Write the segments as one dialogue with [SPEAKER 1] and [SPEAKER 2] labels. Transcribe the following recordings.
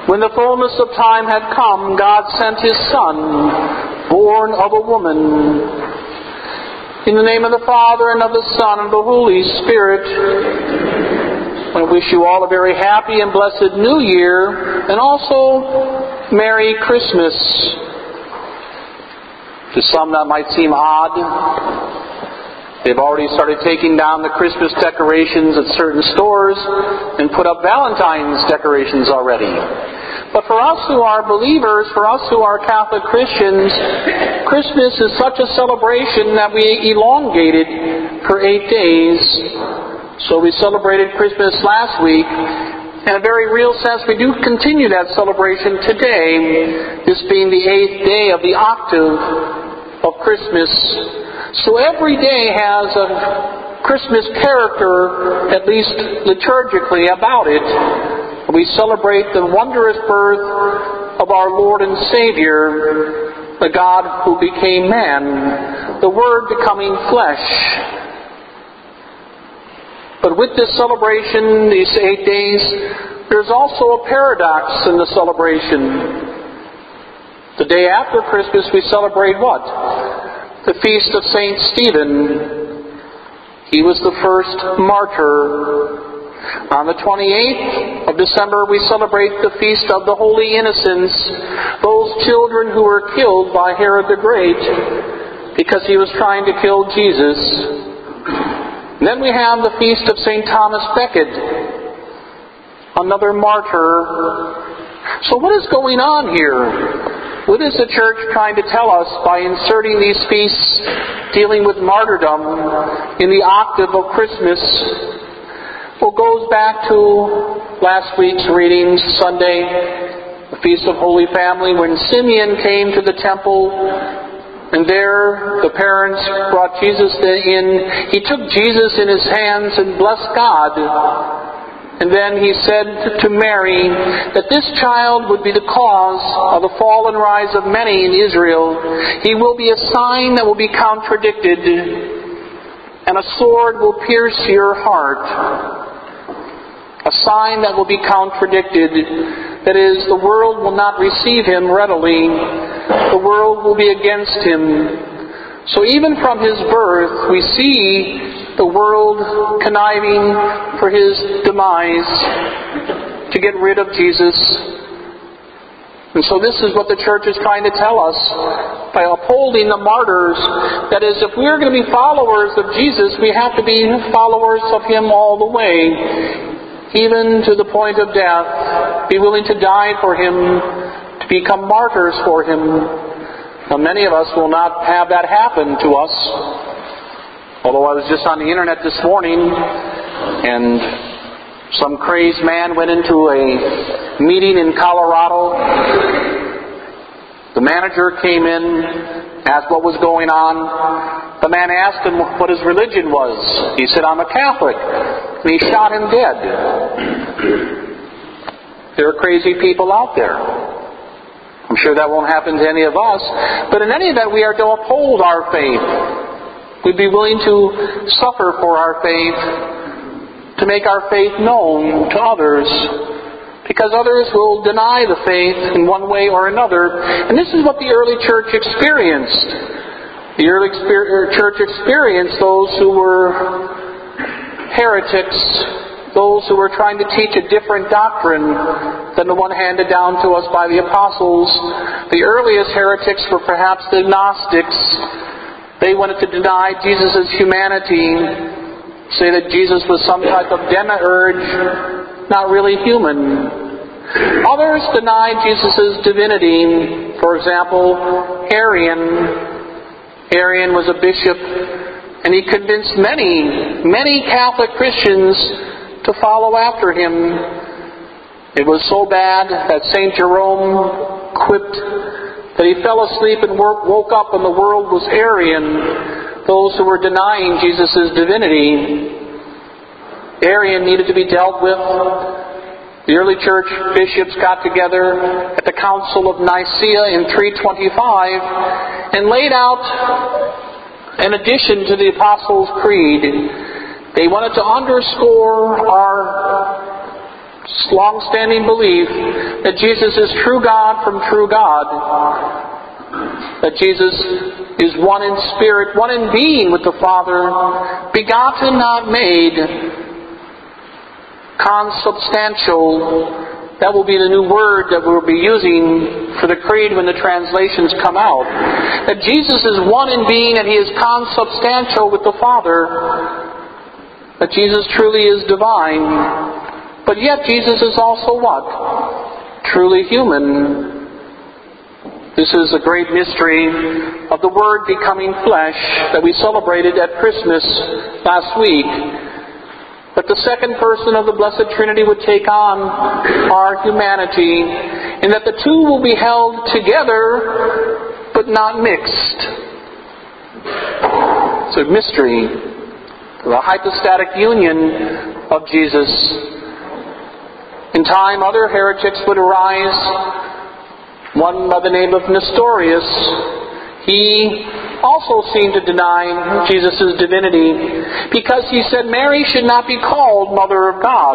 [SPEAKER 1] When the fullness of time had come, God sent His Son, born of a woman. In the name of the Father, and of the Son, and of the Holy Spirit, I wish you all a very happy and blessed New Year, and also Merry Christmas. To some that might seem odd. They've already started taking down the Christmas decorations at certain stores and put up Valentine's decorations already. But for us who are believers, for us who are Catholic Christians, Christmas is such a celebration that we elongated for 8 days. So we celebrated Christmas last week. In a very real sense, we do continue that celebration today, this being the 8th day of the octave of Christmas. So every day has a Christmas character, at least liturgically, about it. We celebrate the wondrous birth of our Lord and Savior, the God who became man, the Word becoming flesh. But with this celebration, these 8 days, there's also a paradox in the celebration. The day after Christmas, we celebrate what? The feast of St. Stephen. He was the first martyr. On the 28th of December, we celebrate the feast of the Holy Innocents, those children who were killed by Herod the Great because he was trying to kill Jesus. And then we have the feast of St. Thomas Becket, another martyr. So what is going on here? What is the Church trying to tell us by inserting these feasts dealing with martyrdom in the octave of Christmas? Well, it goes back to last week's readings, Sunday, the Feast of Holy Family, when Simeon came to the temple, and there the parents brought Jesus in. He took Jesus in his hands and blessed God. And then he said to Mary that this child would be the cause of the fall and rise of many in Israel. He will be a sign that will be contradicted, and a sword will pierce your heart. A sign that will be contradicted. That is, the world will not receive him readily. The world will be against him. So even from his birth, we see the world conniving for his demise to get rid of Jesus. And so this is what the Church is trying to tell us by upholding the martyrs. That is, if we're going to be followers of Jesus, we have to be followers of him all the way, even to the point of death. Be willing to die for him, to become martyrs for him. Now, many of us will not have that happen to us. Although I was just on the internet this morning, and some crazed man went into a meeting in Colorado. The manager came in, asked what was going on. The man asked him what his religion was. He said, "I'm a Catholic." And he shot him dead. There are crazy people out there. I'm sure that won't happen to any of us. But in any event, we are to uphold our faith. We'd be willing to suffer for our faith, to make our faith known to others, because others will deny the faith in one way or another. And this is what the early Church experienced. The early Church experienced those who were heretics, those who were trying to teach a different doctrine than the one handed down to us by the apostles. The earliest heretics were perhaps the Gnostics. They wanted to deny Jesus' humanity, say that Jesus was some type of demiurge, not really human. Others denied Jesus' divinity. For example, Arian was a bishop, and he convinced many Catholic Christians to follow after him. It was so bad that St. Jerome quipped that he fell asleep and woke up and the world was Arian, those who were denying Jesus' divinity. Arian needed to be dealt with. The early Church bishops got together at the Council of Nicaea in 325 and laid out an addition to the Apostles' Creed. They wanted to underscore our long-standing belief that Jesus is true God from true God, that Jesus is one in spirit, one in being with the Father, begotten, not made, consubstantial. That will be the new word that we'll be using for the creed when the translations come out. That Jesus is one in being and He is consubstantial with the Father. That Jesus truly is divine. But yet Jesus is also what? Truly human. This is a great mystery of the Word becoming flesh that we celebrated at Christmas last week. That the second person of the Blessed Trinity would take on our humanity, and that the two will be held together but not mixed. It's a mystery, the hypostatic union of Jesus. In time, other heretics would arise. One by the name of Nestorius. He also seemed to deny Jesus' divinity because he said Mary should not be called Mother of God.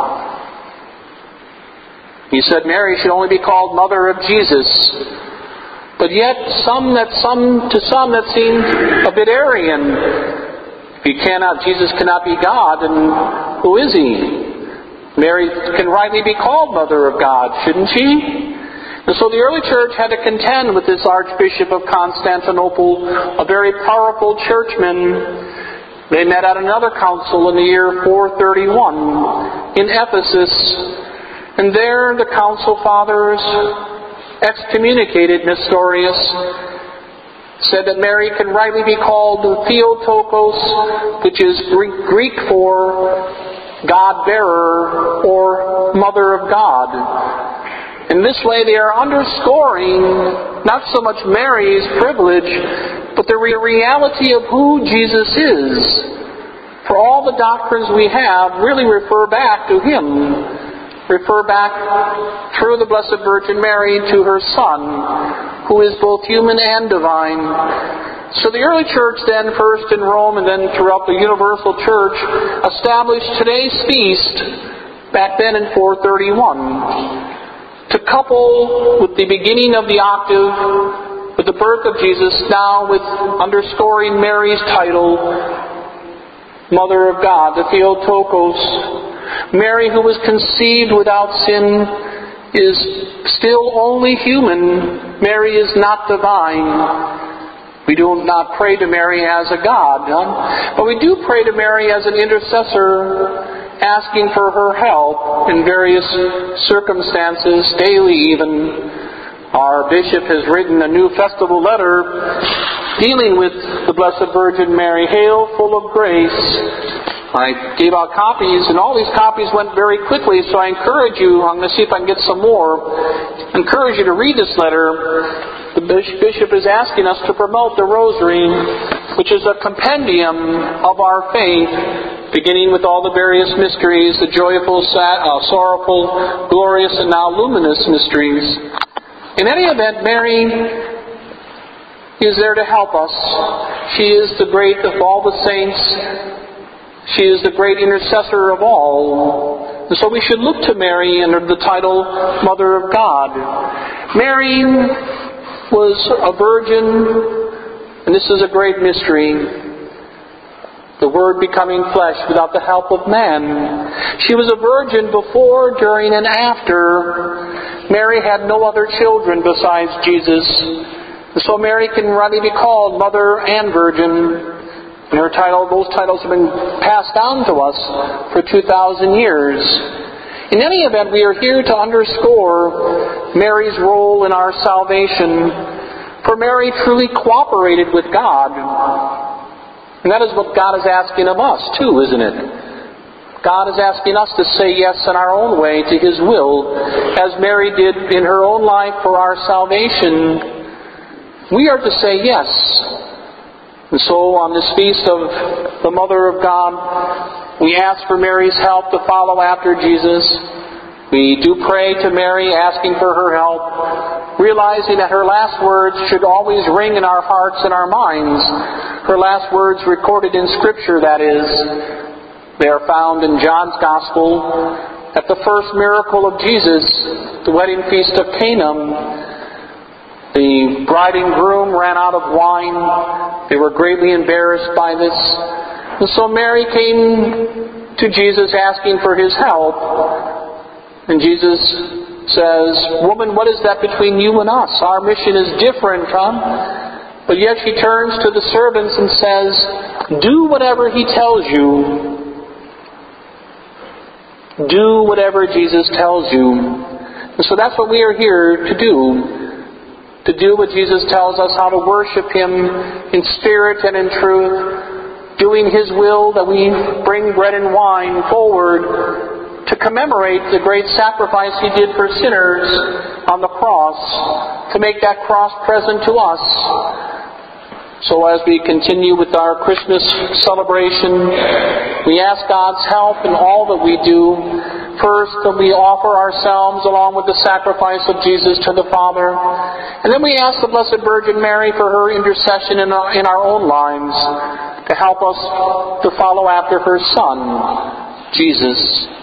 [SPEAKER 1] He said Mary should only be called Mother of Jesus. But yet, to some that seemed a bit Arian. If Jesus cannot be God, then who is He? Mary can rightly be called Mother of God, shouldn't she? And so the early church had to contend with this Archbishop of Constantinople, a very powerful churchman. They met at another council in the year 431 in Ephesus. And there the council fathers excommunicated Nestorius, said that Mary can rightly be called Theotokos, which is Greek for God-bearer or Mother of God. In this way they are underscoring not so much Mary's privilege, but the reality of who Jesus is. For all the doctrines we have really refer back to Him. Refer back through the Blessed Virgin Mary to her Son, who is both human and divine. So the early church then, first in Rome and then throughout the universal church, established today's feast back then in 431. To couple with the beginning of the octave, with the birth of Jesus, now with underscoring Mary's title, Mother of God, the Theotokos. Mary, who was conceived without sin, is still only human. Mary is not divine. We do not pray to Mary as a God, but we do pray to Mary as an intercessor, asking for her help in various circumstances, daily even. Our bishop has written a new festival letter dealing with the Blessed Virgin Mary. Hail, full of grace. I gave out copies, and all these copies went very quickly, so I encourage you, I'm going to see if I can get some more, I encourage you to read this letter. The bishop is asking us to promote the Rosary, which is a compendium of our faith, beginning with all the various mysteries, the joyful, sorrowful, glorious, and now luminous mysteries. In any event, Mary is there to help us. She is the great of all the saints. She is the great intercessor of all. And so we should look to Mary under the title Mother of God. Mary was a virgin, and this is a great mystery. The Word becoming flesh without the help of man. She was a virgin before, during, and after. Mary had no other children besides Jesus. And so Mary can rightly be called Mother and Virgin. And her title, those titles have been passed down to us for 2,000 years. In any event, we are here to underscore Mary's role in our salvation. For Mary truly cooperated with God. And that is what God is asking of us, too, isn't it? God is asking us to say yes in our own way to His will, as Mary did in her own life for our salvation. We are to say yes. And so on this feast of the Mother of God, we ask for Mary's help to follow after Jesus. We do pray to Mary, asking for her help, realizing that her last words should always ring in our hearts and our minds. Her last words recorded in Scripture, that is. They are found in John's Gospel, at the first miracle of Jesus, the wedding feast of Cana, the bride and groom ran out of wine. They were greatly embarrassed by this. And so Mary came to Jesus asking for his help. And Jesus says, "Woman, what is that between you and us? Our mission is different, But yet she turns to the servants and says, "Do whatever he tells you." Do whatever Jesus tells you. And so that's what we are here to do. To do what Jesus tells us, how to worship him in spirit and in truth, doing his will, that we bring bread and wine forward to commemorate the great sacrifice he did for sinners on the cross, to make that cross present to us. So as we continue with our Christmas celebration, we ask God's help in all that we do. First, that we offer ourselves along with the sacrifice of Jesus to the Father. And then we ask the Blessed Virgin Mary for her intercession in our own lives to help us to follow after her Son, Jesus.